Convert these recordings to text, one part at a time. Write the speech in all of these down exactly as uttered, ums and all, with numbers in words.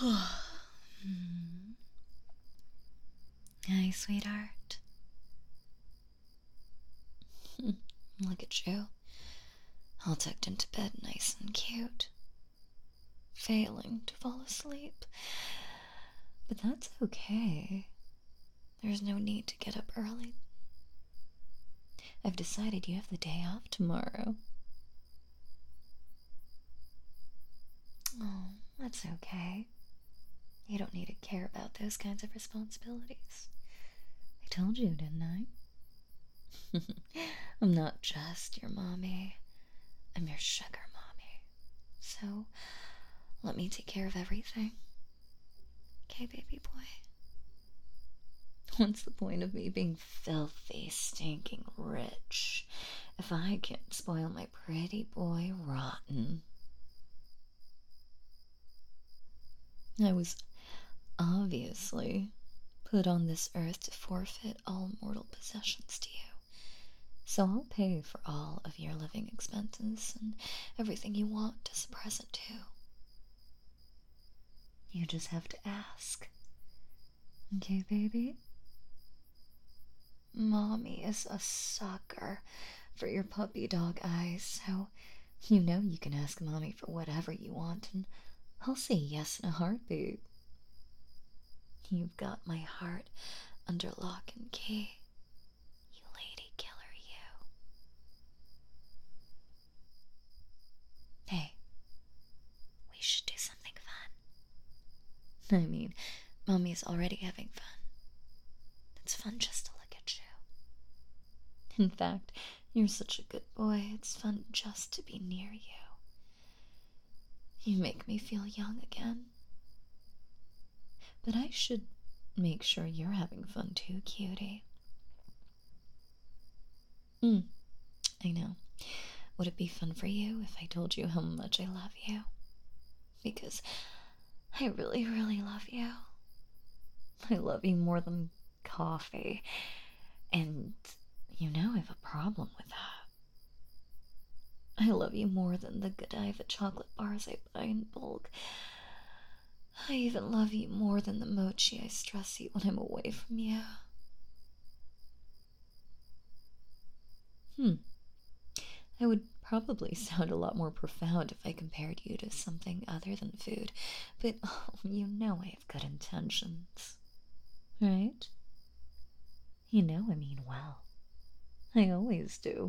Hmm. Hi, sweetheart. Look at you, all tucked into bed nice and cute, failing to fall asleep. But that's okay. There's no need to get up early. I've decided you have the day off tomorrow. Oh, that's okay. You don't need to care about those kinds of responsibilities. I told you, didn't I? I'm not just your mommy. I'm your sugar mommy. So, let me take care of everything. Okay, baby boy? What's the point of me being filthy, stinking rich if I can't spoil my pretty boy rotten? I was obviously put on this earth to forfeit all mortal possessions to you. So I'll pay for all of your living expenses and everything you want as a present too. You just have to ask. Okay, baby? Mommy is a sucker for your puppy dog eyes, so you know you can ask Mommy for whatever you want, and I'll say yes in a heartbeat. You've got my heart under lock and key, you lady killer, you. Hey, we should do something fun. I mean, Mommy's already having fun. It's fun just to look at you. In fact, you're such a good boy, it's fun just to be near you. You make me feel young again. But I should make sure you're having fun too, cutie. Hmm, I know. Would it be fun for you if I told you how much I love you? Because I really, really love you. I love you more than coffee. And you know I have a problem with that. I love you more than the Godiva chocolate bars I buy in bulk. I even love you more than the mochi I stress eat when I'm away from you. Hmm. I would probably sound a lot more profound if I compared you to something other than food, but oh, you know I have good intentions. Right? You know I mean well. I always do.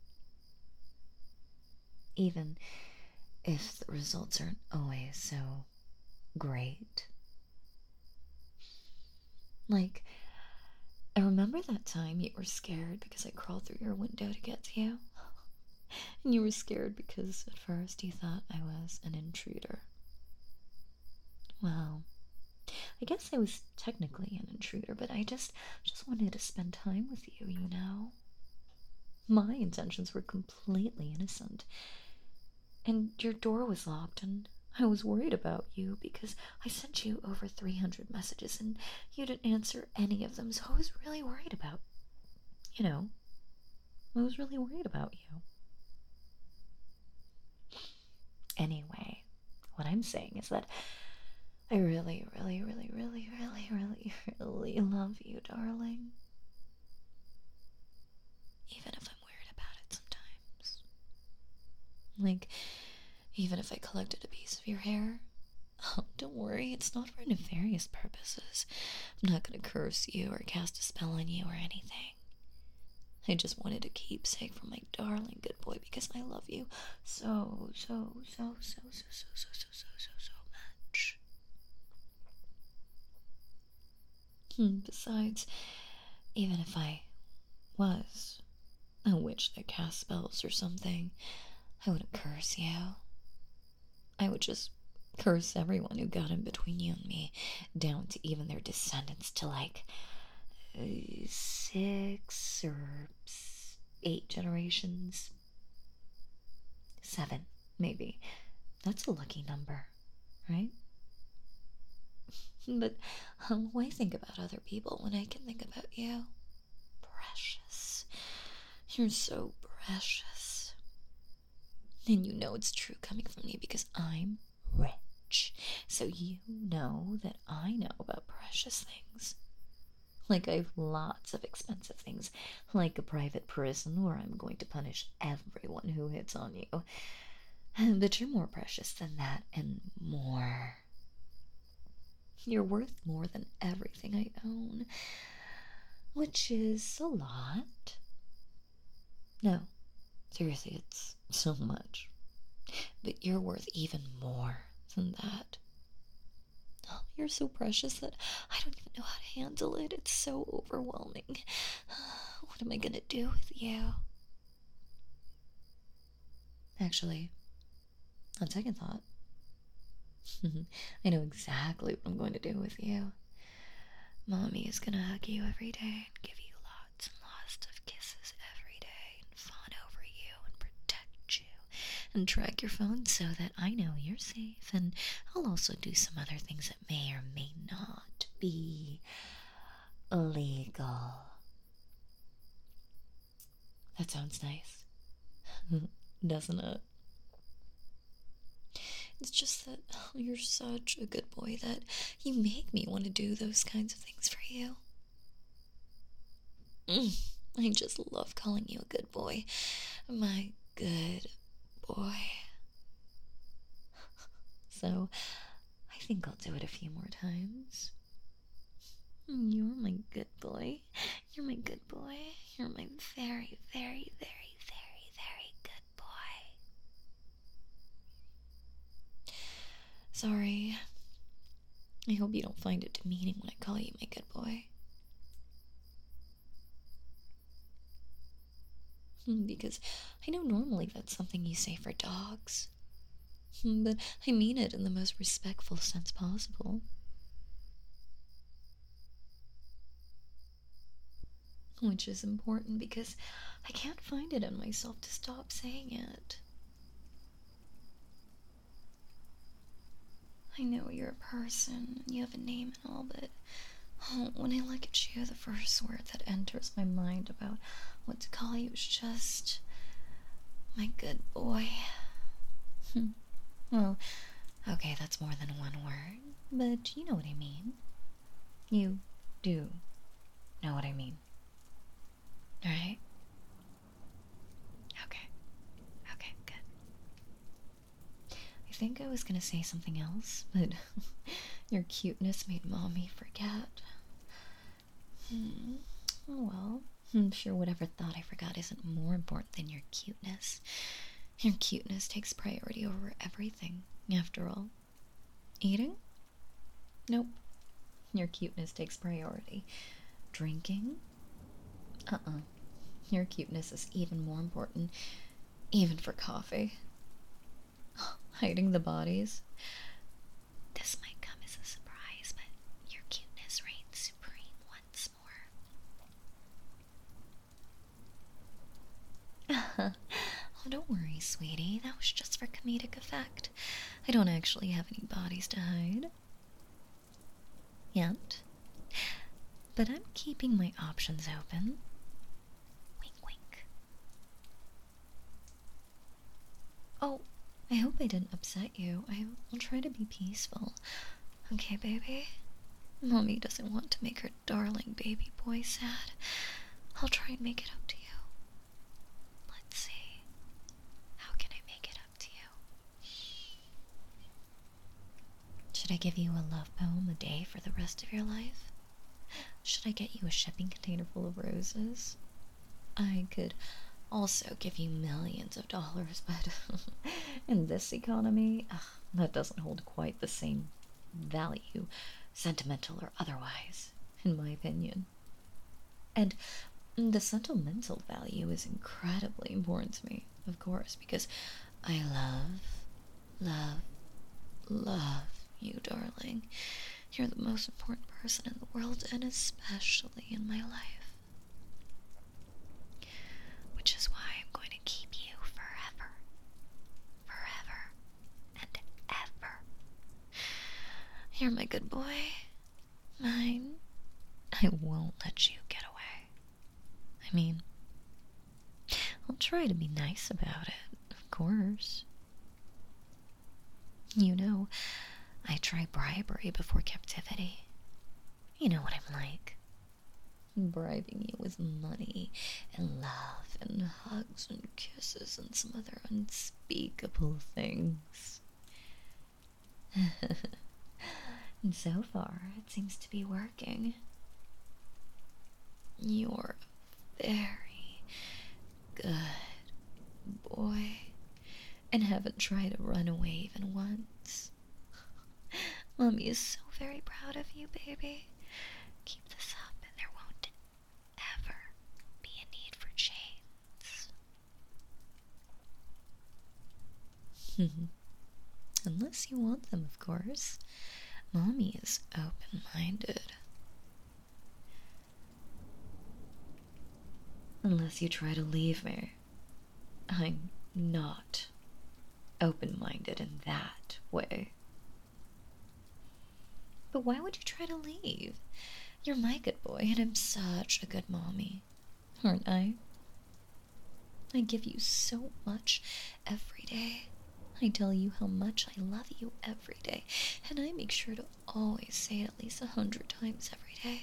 Even if the results aren't always so great. Like, I remember that time you were scared because I crawled through your window to get to you. And you were scared because at first you thought I was an intruder. Well, I guess I was technically an intruder, but I just just wanted to spend time with you, you know? My intentions were completely innocent. And your door was locked, and I was worried about you because I sent you over three hundred messages and you didn't answer any of them, so I was really worried about, you know, I was really worried about you. Anyway, what I'm saying is that I really, really, really, really, really, really, really love you, darling. Even if I'm weird about it sometimes. Like, even if I collected a piece of your hair. Oh, don't worry, it's not for nefarious purposes. I'm not gonna curse you or cast a spell on you or anything. I just wanted a keepsake from my darling good boy because I love you so, so, so, so, so, so, so, so, so, so, so much. Hmm, besides, even if I was a witch that cast spells or something, I wouldn't curse you. I would just curse everyone who got in between you and me, down to even their descendants, to like uh, six or eight generations. Seven, maybe. That's a lucky number, right? But um, why think about other people when I can think about you? Precious. You're so precious. And you know it's true coming from me because I'm rich. rich, so you know that I know about precious things. Like, I have lots of expensive things, like a private prison where I'm going to punish everyone who hits on you. But you're more precious than that, and more. You're worth more than everything I own, which is a lot. No, seriously, it's so much. But you're worth even more than that. Oh, you're so precious that I don't even know how to handle it. It's so overwhelming. What am I gonna do with you? Actually, on second thought, I know exactly what I'm going to do with you. Mommy is gonna hug you every day and give you lots and lots of kisses every day and fawn over you and protect you and track your phone so that I know you're safe. And I'll also do some other things that may or may not be illegal. That sounds nice, doesn't it? It's just that oh, you're such a good boy that you make me want to do those kinds of things for you. Mm, I just love calling you a good boy. My good boy. So, I think I'll do it a few more times. You're my good boy. You're my good boy. You're my very, very, very, very, very good boy. Sorry. I hope you don't find it demeaning when I call you my good boy. Because I know normally that's something you say for dogs. But I mean it in the most respectful sense possible. Which is important because I can't find it in myself to stop saying it. I know you're a person, and you have a name and all, but oh, when I look at you, the first word that enters my mind about what to call you is just my good boy. Well, okay, that's more than one word, but you know what I mean. You do know what I mean. Alright? Okay. Okay, good. I think I was gonna say something else, but your cuteness made Mommy forget. Hmm. Oh well, I'm sure whatever thought I forgot isn't more important than your cuteness. Your cuteness takes priority over everything, after all. Eating? Nope. Your cuteness takes priority. Drinking? Uh-uh. Your cuteness is even more important, even for coffee. Hiding the bodies? This might come as a surprise, but your cuteness reigns supreme once more. Oh, don't worry, sweetie. That was just for comedic effect. I don't actually have any bodies to hide. Yet. But I'm keeping my options open. Wink, wink. Oh, I hope I didn't upset you. I will try to be peaceful. Okay, baby? Mommy doesn't want to make her darling baby boy sad. I'll try and make it up to you. Let's see. How can I make it up to you? Should I give you a love poem a day for the rest of your life? Should I get you a shipping container full of roses? I could also give you millions of dollars, but in this economy, ugh, that doesn't hold quite the same value, sentimental or otherwise, in my opinion. And the sentimental value is incredibly important to me, of course, because I love, love, love you, darling. You're the most important person in the world, and especially in my life. Which is why I'm going to keep you forever. Forever and ever. You're my good boy. Mine. I won't let you get away. I mean, I'll try to be nice about it, of course. You know, I try bribery before captivity. You know what I'm like. Bribing you with money and love and hugs and kisses and some other unspeakable things. And so far, it seems to be working. You're a very good boy and haven't tried to run away even once. Mommy is so very proud of you, baby. Keep this up and there won't ever be a need for chains. Unless you want them, of course. Mommy is open-minded. Unless you try to leave me. I'm not open-minded in that way. But why would you try to leave? You're my good boy, and I'm such a good mommy, aren't I? I give you so much every day. I tell you how much I love you every day, and I make sure to always say it at least a hundred times every day.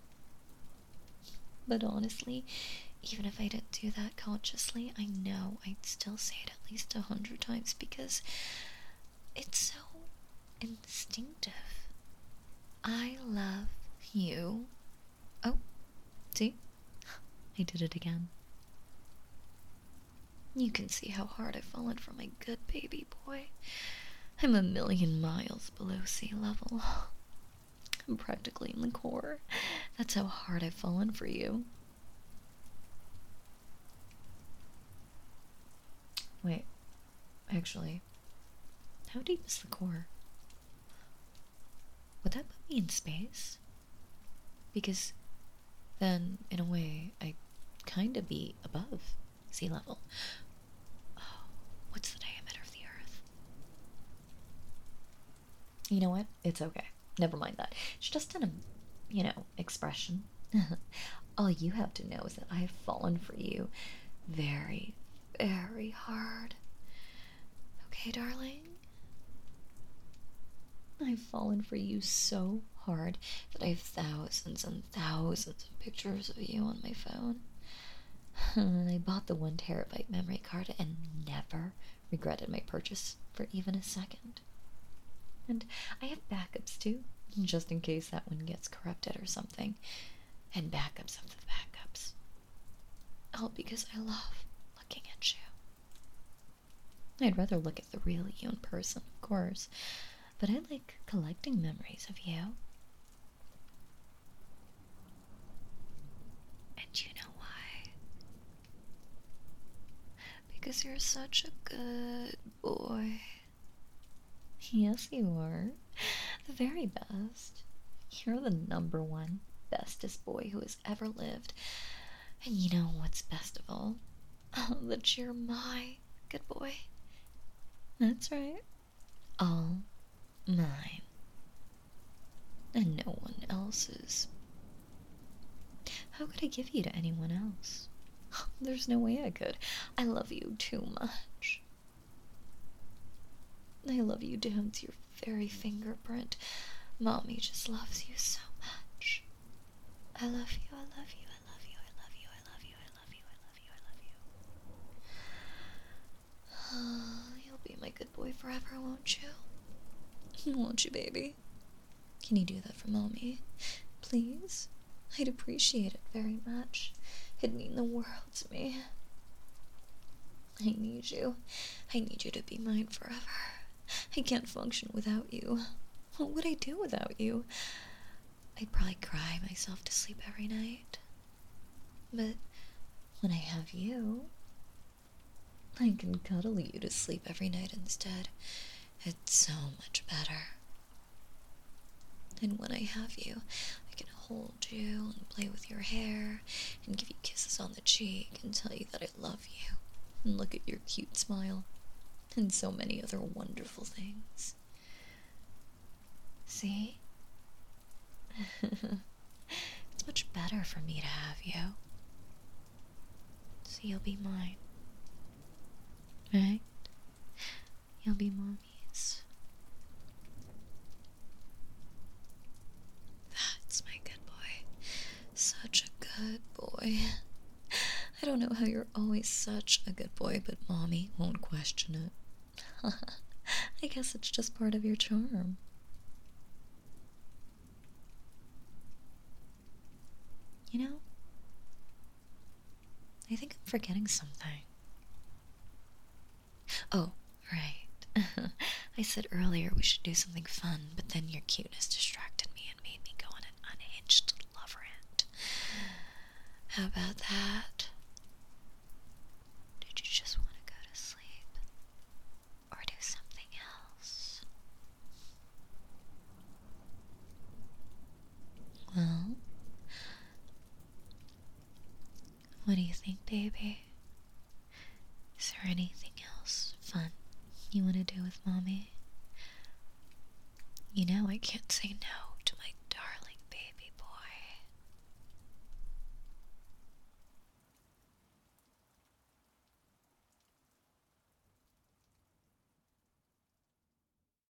But honestly, even if I didn't do that consciously, I know I'd still say it at least a hundred times because it's so instinctive. I love you. Oh, see? I did it again. You can see how hard I've fallen for my good baby boy. I'm a million miles below sea level. I'm practically in the core. That's how hard I've fallen for you. Wait, actually, how deep is the core? Would that put me in space? Because then, in a way, I'd kinda be above sea level. Oh, what's the diameter of the Earth? You know what? It's okay. Never mind that. It's just an, you know, expression. All you have to know is that I have fallen for you very, very hard. Okay, darling? I've fallen for you so hard that I have thousands and thousands of pictures of you on my phone. I bought the one terabyte memory card and never regretted my purchase for even a second. And I have backups too, just in case that one gets corrupted or something. And backups of the backups. All because I love looking at you. I'd rather look at the real you in person, of course, but I like collecting memories of you. And you know why? Because you're such a good boy. Yes, you are. The very best. You're the number one bestest boy who has ever lived. And you know what's best of all? Oh, that you're my good boy. That's right. All mine. And no one else's. How could I give you to anyone else? There's no way I could. I love you too much. I love you down to your very fingerprint. Mommy just loves you so much. I love you, I love you, I love you, I love you, I love you, I love you, I love you, I love you. You'll be my good boy forever, won't you? Won't you, baby? Can you do that for Mommy? Please? I'd appreciate it very much. It'd mean the world to me. I need you. I need you to be mine forever. I can't function without you. What would I do without you? I'd probably cry myself to sleep every night. But when I have you, I can cuddle you to sleep every night instead. It's so much better. And when I have you, I can hold you and play with your hair and give you kisses on the cheek and tell you that I love you and look at your cute smile and so many other wonderful things. See? It's much better for me to have you. So you'll be mine. Right? You'll be Mommy's. boy. I don't know how you're always such a good boy, but Mommy won't question it. I guess it's just part of your charm. You know, I think I'm forgetting something. Oh, right. I said earlier we should do something fun, but then your cuteness distracted me and made me go on an unhinged love rant. How about that? Did you just want to go to sleep? Or do something else? Well, what do you think, baby? Is there anything else fun you want to do with Mommy? You know I can't say no